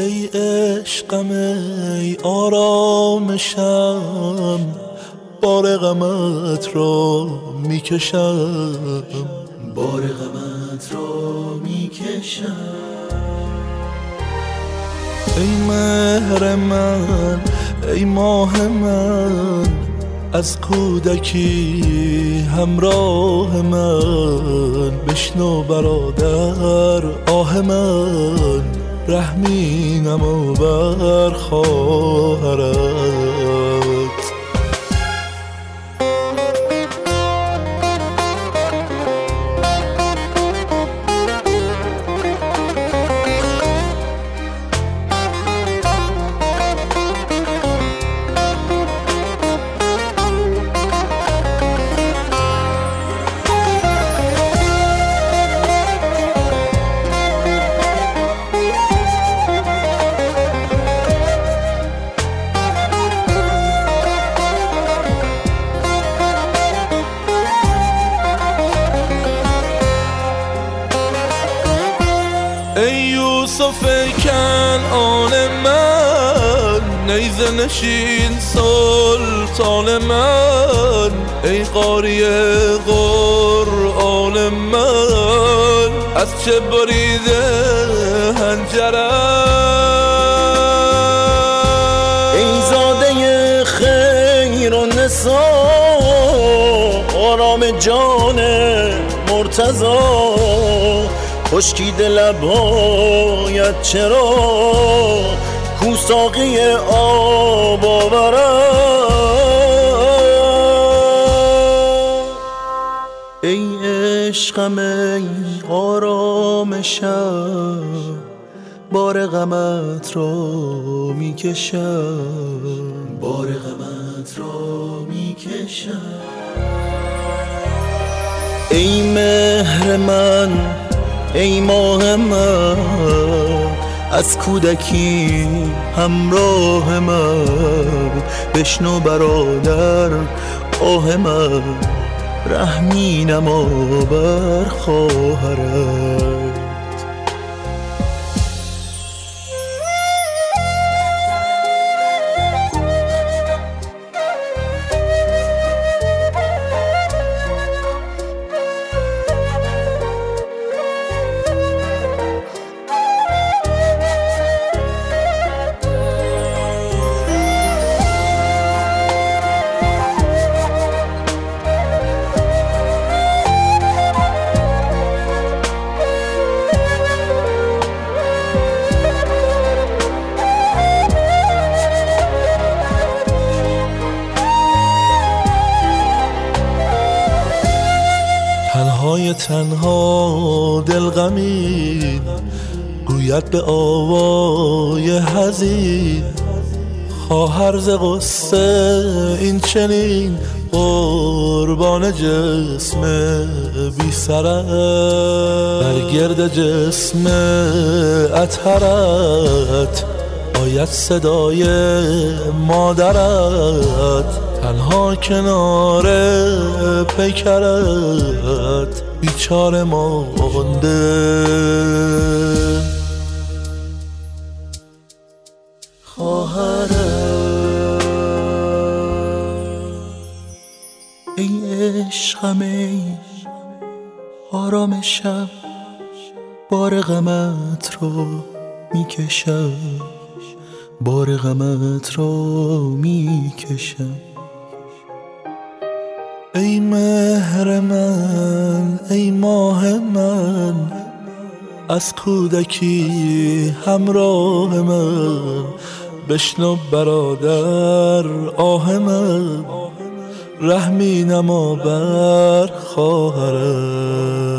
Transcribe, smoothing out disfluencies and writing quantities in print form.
ای عشقم ای آرامشم، بار غمت را میکشم، بار غمت را میکشم. ای مهر من ای ماه من، از کودکی همراه من، بشنو برادر آه من، رحمی نما بر خواهرت. ای یوسف کنعان من، نیزه نشین سلطان من، ای قاری قرآن من، از چه بریده حنجرم. ای زاده خیر و نسا، آرام جان مرتضی، خشکیده لبایت چرا کو ساقی آب آورم. ای عشقم ای آرامشم، بار غمت را میکشم، بار غمت را میکشم. ای مهر من ای ماه من، از کودکی همراه من، بشنو برادر آه من، رحمی نما بر خواهرت. تنهای تنها دل غمین، گوید به آوای حزین، خواهر ز غصه این چنین، قربان جسم بی سرت، بر گرد جسم اطهرت آید صدای مادرت، تنها کنار پیکرت بیچاره مانده. خواهرت ای عشقم ای آرامشم، بار غمت رو میکشم، بار غمت رو میکشم. ای مهر من ای ماه من، از کودکی همراه من، بشنو برادر آه من، رحمی نما بر خواهرت.